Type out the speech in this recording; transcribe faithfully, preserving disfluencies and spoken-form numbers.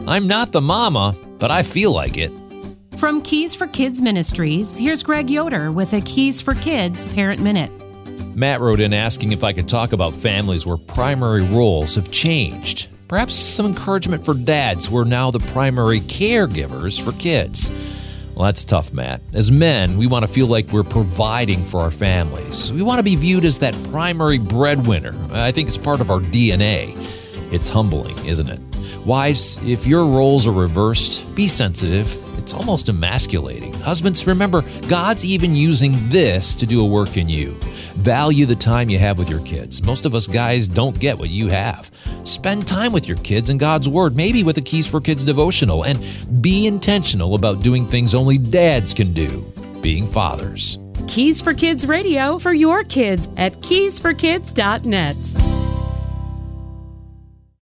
I'm not the mama, but I feel like it. From Keys for Kids Ministries, here's Greg Yoder with a Keys for Kids Parent Minute. Matt wrote in asking if I could talk about families where primary roles have changed. Perhaps some encouragement for dads who are now the primary caregivers for kids. Well, that's tough, Matt. As men, we want to feel like we're providing for our families. We want to be viewed as that primary breadwinner. I think it's part of our D N A. It's humbling, isn't it? Wives, if your roles are reversed, be sensitive. It's almost emasculating. Husbands, remember, God's even using this to do a work in you. Value the time you have with your kids. Most of us guys don't get what you have. Spend time with your kids in God's Word, maybe with a Keys for Kids devotional, and be intentional about doing things only dads can do, being fathers. Keys for Kids Radio for your kids at keys for kids dot net.